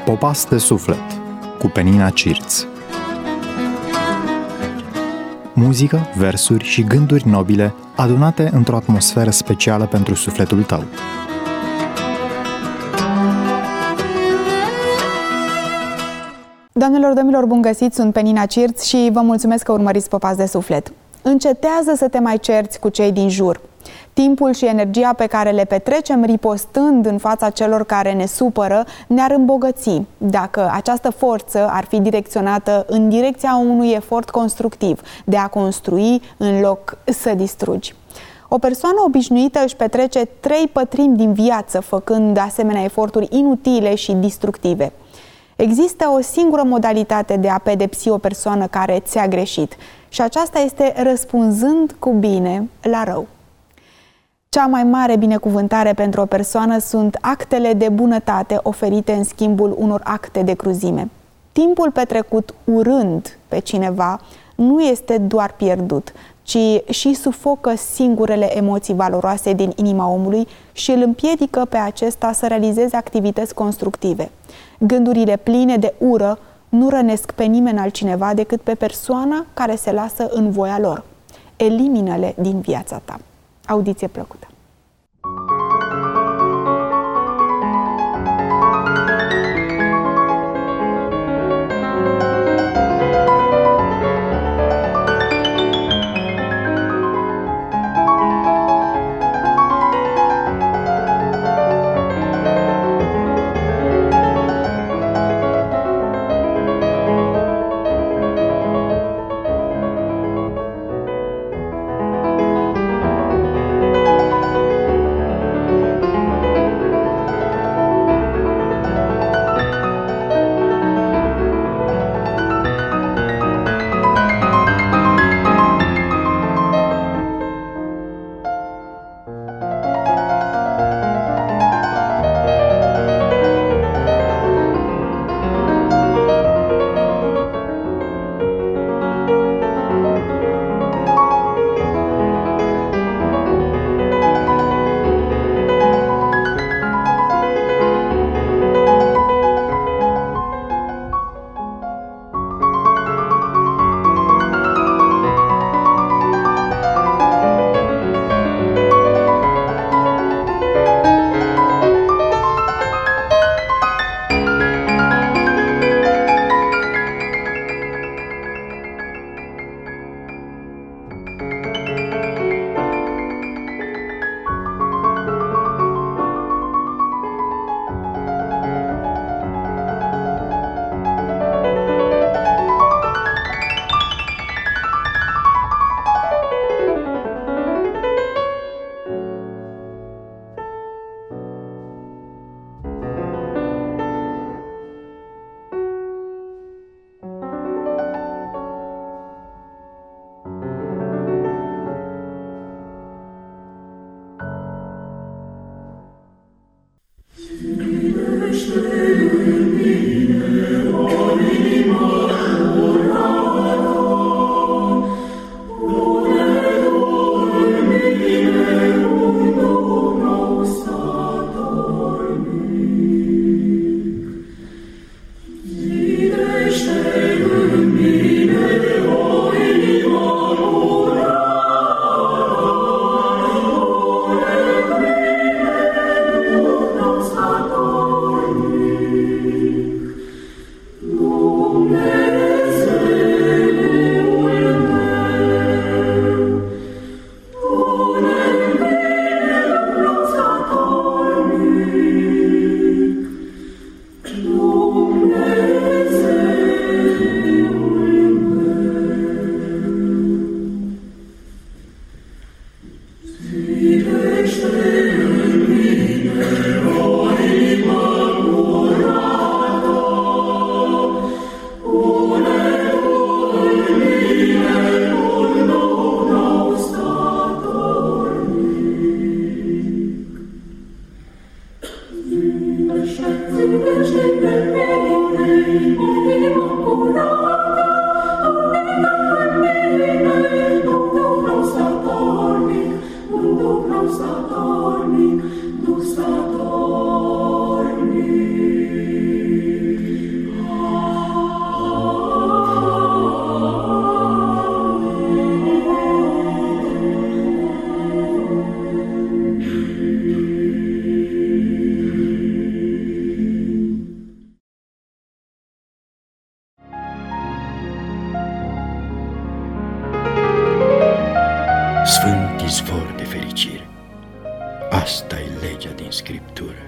Popas de suflet cu Penina Cirț. Muzică, versuri și gânduri nobile adunate într-o atmosferă specială pentru sufletul tău. Doamnelor, domnilor, bun găsit! Sunt Penina Cirț și vă mulțumesc că urmăriți Popas de suflet. Încetează să te mai cerți cu cei din jur. Timpul și energia pe care le petrecem ripostând în fața celor care ne supără ne-ar îmbogăți dacă această forță ar fi direcționată în direcția unui efort constructiv de a construi în loc să distrugi. O persoană obișnuită își petrece 3/4 din viață făcând asemenea eforturi inutile și destructive. Există o singură modalitate de a pedepsi o persoană care ți-a greșit și aceasta este răspunzând cu bine la rău. Cea mai mare binecuvântare pentru o persoană sunt actele de bunătate oferite în schimbul unor acte de cruzime. Timpul petrecut urând pe cineva nu este doar pierdut, ci și sufocă singurele emoții valoroase din inima omului și îl împiedică pe acesta să realizeze activități constructive. Gândurile pline de ură nu rănesc pe nimeni altcineva decât pe persoana care se lasă în voia lor. Elimină-le din viața ta. Audiție plăcută! Duh statornic, Scriptură.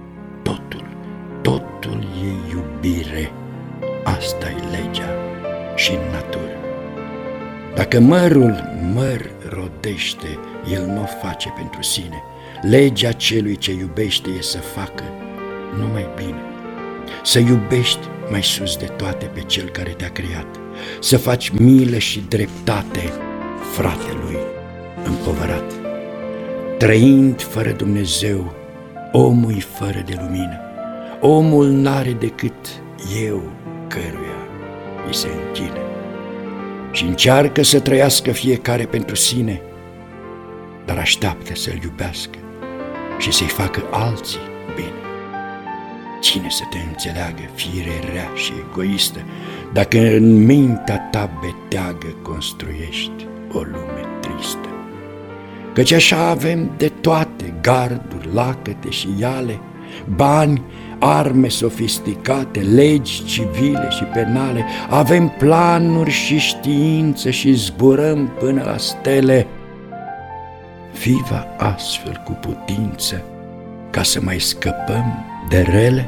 Totul e iubire. Asta-i legea și în natură. Dacă mărul măr rodește, el nu o face pentru sine. Legea celui ce iubește e să facă numai bine. Să iubești mai sus de toate pe cel care te-a creat. Să faci milă și dreptate fratelui împovărat. Trăind fără Dumnezeu, omul fără de lumină. Omul n-are decât eu căruia îi se închină. Și încearcă să trăiască fiecare pentru sine, dar așteaptă să-l iubească și să-i facă alții bine. Cine să te înțeleagă, fire rea și egoistă, dacă în mintea ta beteagă construiești o lume tristă? Căci așa avem de toate, garduri, lacăte și iale, bani, arme sofisticate, legi civile și penale, avem planuri și știință și zburăm până la stele. Viva astfel cu putință ca să mai scăpăm de rele?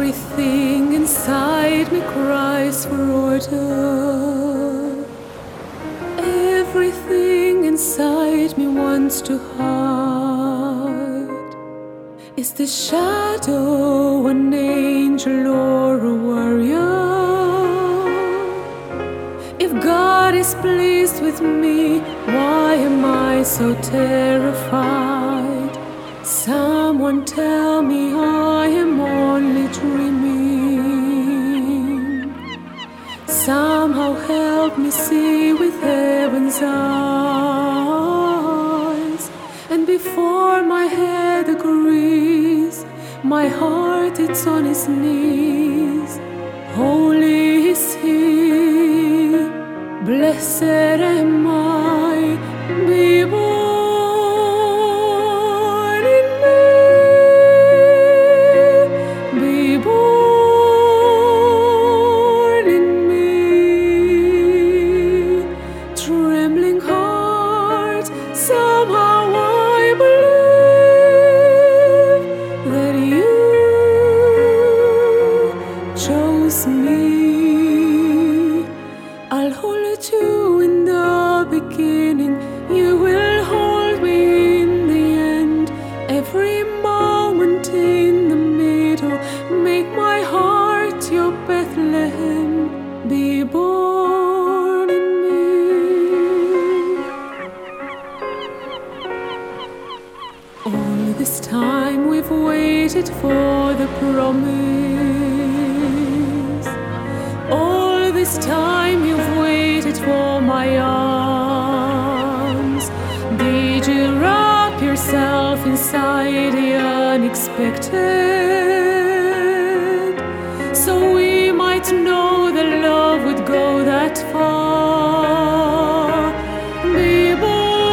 Everything inside me cries for order. Everything inside me wants to hide. Is the shadow an angel or a warrior? If God is pleased with me, why am I so terrified? Someone tell me I am only dreaming. Somehow help me see with heaven's eyes. And before my head agrees, my heart it's on its knees. Holy is He, blessed am I, be born. For the promise, all this time you've waited for my arms. Did you wrap yourself inside the unexpected, so we might know that love would go that far? Be born.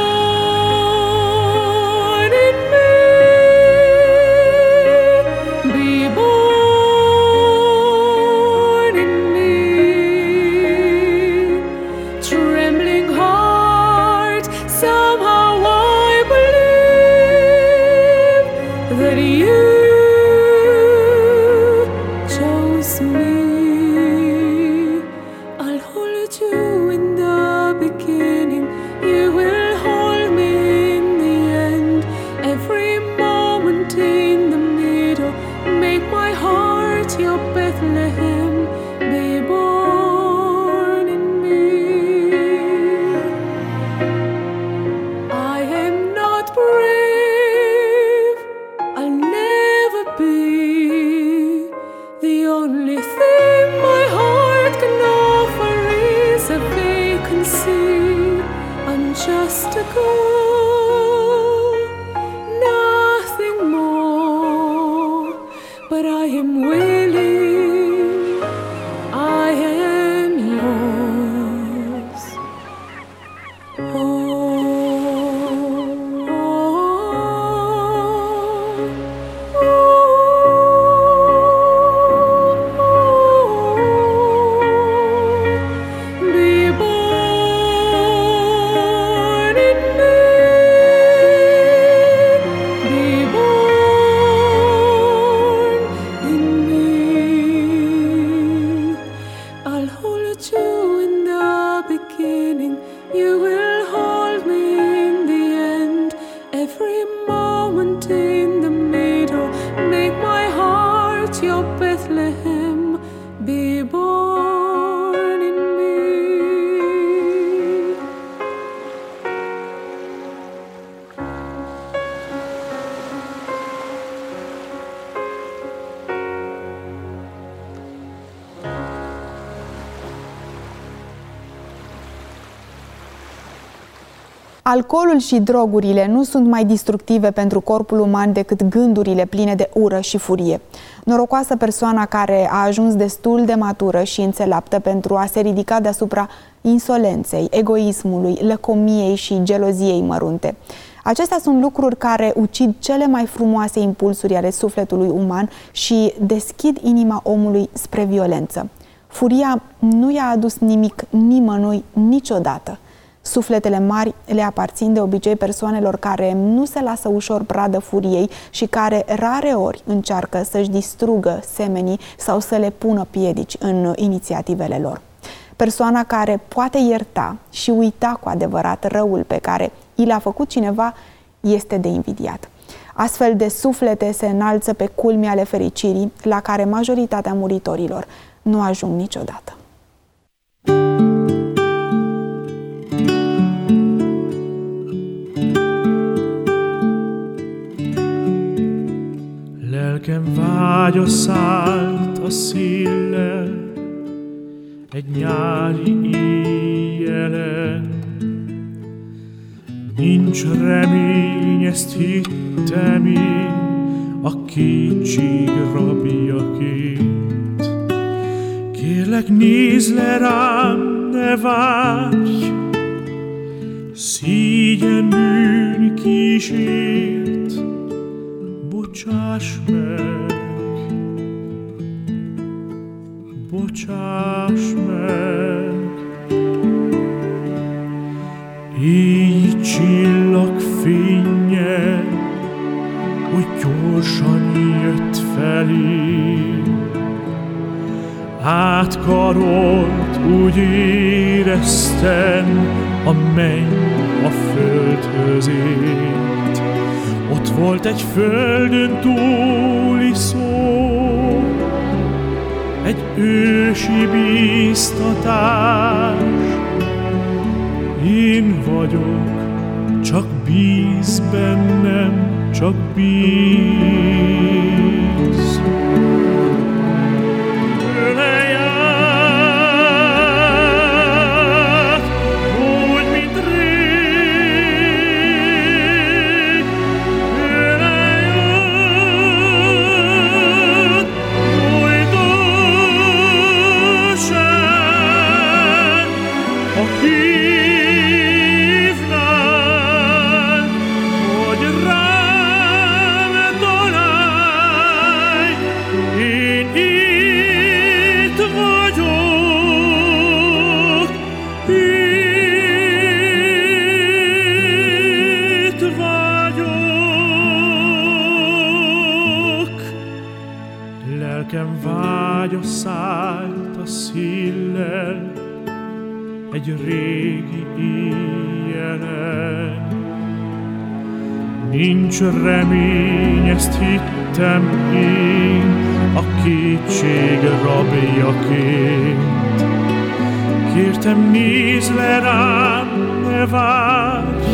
Alcoolul și drogurile nu sunt mai destructive pentru corpul uman decât gândurile pline de ură și furie. Norocoasă persoana care a ajuns destul de matură și înțeleaptă pentru a se ridica deasupra insolenței, egoismului, lăcomiei și geloziei mărunte. Acestea sunt lucruri care ucid cele mai frumoase impulsuri ale sufletului uman și deschid inima omului spre violență. Furia nu i-a adus nimic nimănui niciodată. Sufletele mari le aparțin de obicei persoanelor care nu se lasă ușor pradă furiei și care rare ori încearcă să-și distrugă semenii sau să le pună piedici în inițiativele lor. Persoana care poate ierta și uita cu adevărat răul pe care i l-a făcut cineva este de invidiat. Astfel de suflete se înalță pe culmi ale fericirii, la care majoritatea muritorilor nu ajung niciodată. Lelkem vágyott szállt a széllel egy nyári éjjelen. Nincs remény, ezt hittem én, a kétség rabjaként. Kérlek, nézz le rám, ne várj, szégyen bűn kísért, bocsáss meg, bocsáss meg. Így csillagfénnyel, úgy gyorsan jött felé. Átkarolt, úgy éreztem, a menny a földhöz ért. Ott volt egy földön túli szó, egy ősi bíztatás. Én vagyok, csak bíz bennem, csak bíz. Öleját, úgy, mint rég. Öleját, újdonság, aki lelkem vágya szállt a széllel egy régi éjjelen. Nincs remény, ezt hittem én, a kétség rabjaként. Kértem, nézz le rám, ne várj,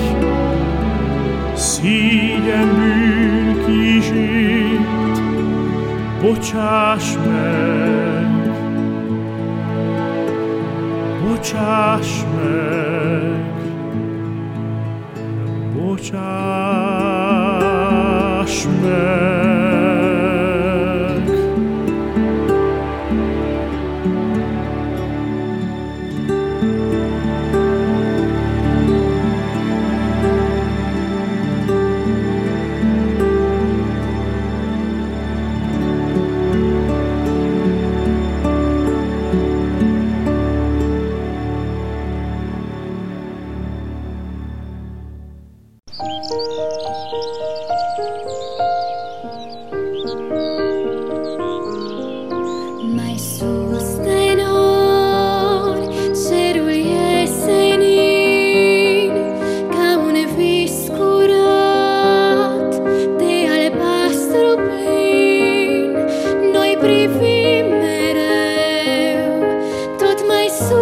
szégyen bűn kísért, bocsáss meg, bocsáss meg, bocsáss meg.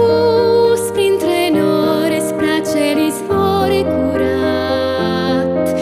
Printre nori îți place izvor curat.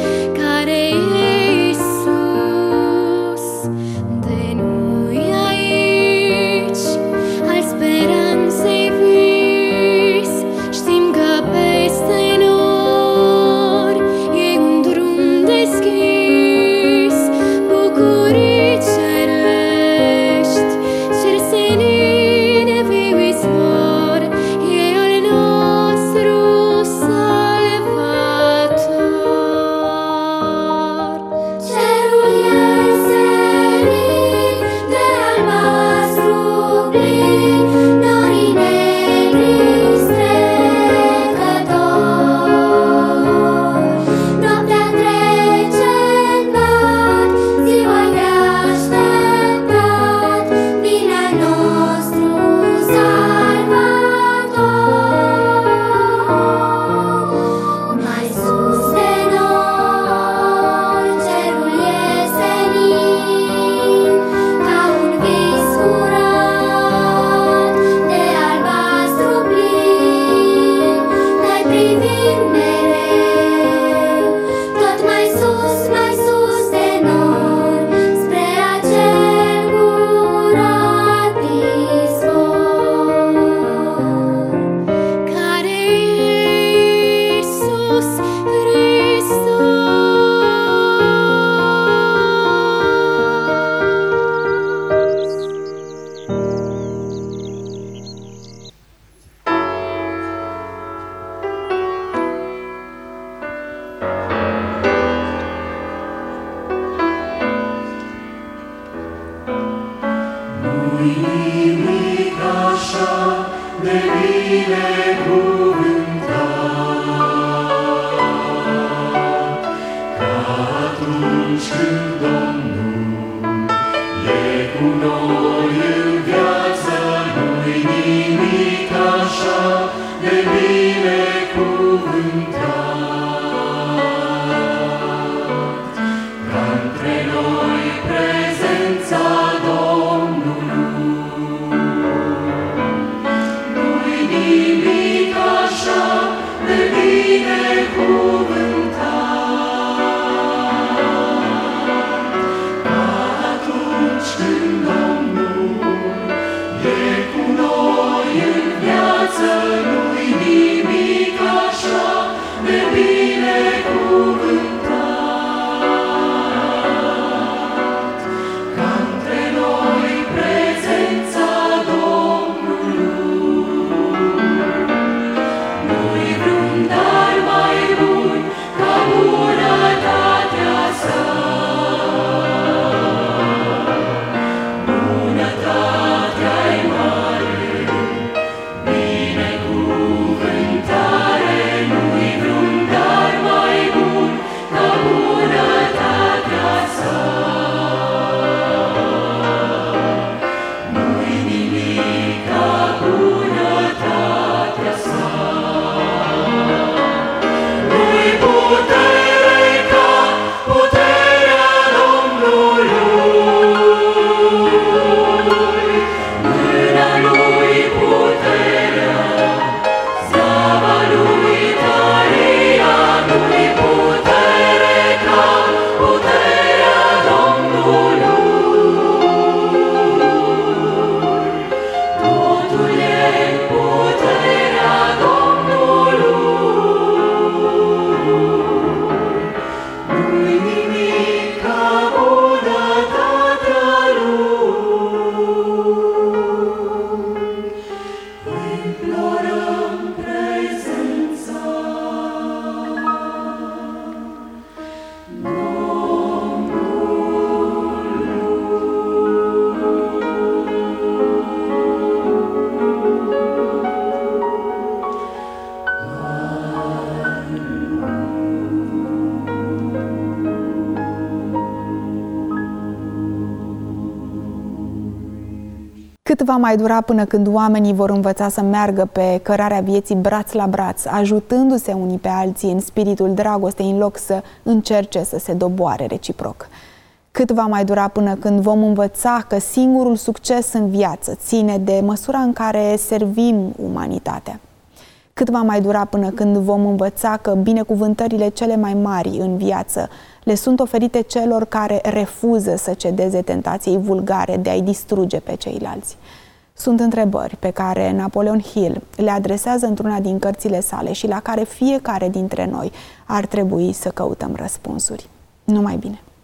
Cât va mai dura până când oamenii vor învăța să meargă pe cărarea vieții braț la braț, ajutându-se unii pe alții în spiritul dragostei, în loc să încerce să se doboare reciproc? Cât va mai dura până când vom învăța că singurul succes în viață ține de măsura în care servim umanitatea? Cât va mai dura până când vom învăța că binecuvântările cele mai mari în viață le sunt oferite celor care refuză să cedeze tentației vulgare de a-i distruge pe ceilalți? Sunt întrebări pe care Napoleon Hill le adresează într-una din cărțile sale și la care fiecare dintre noi ar trebui să căutăm răspunsuri. Numai bine!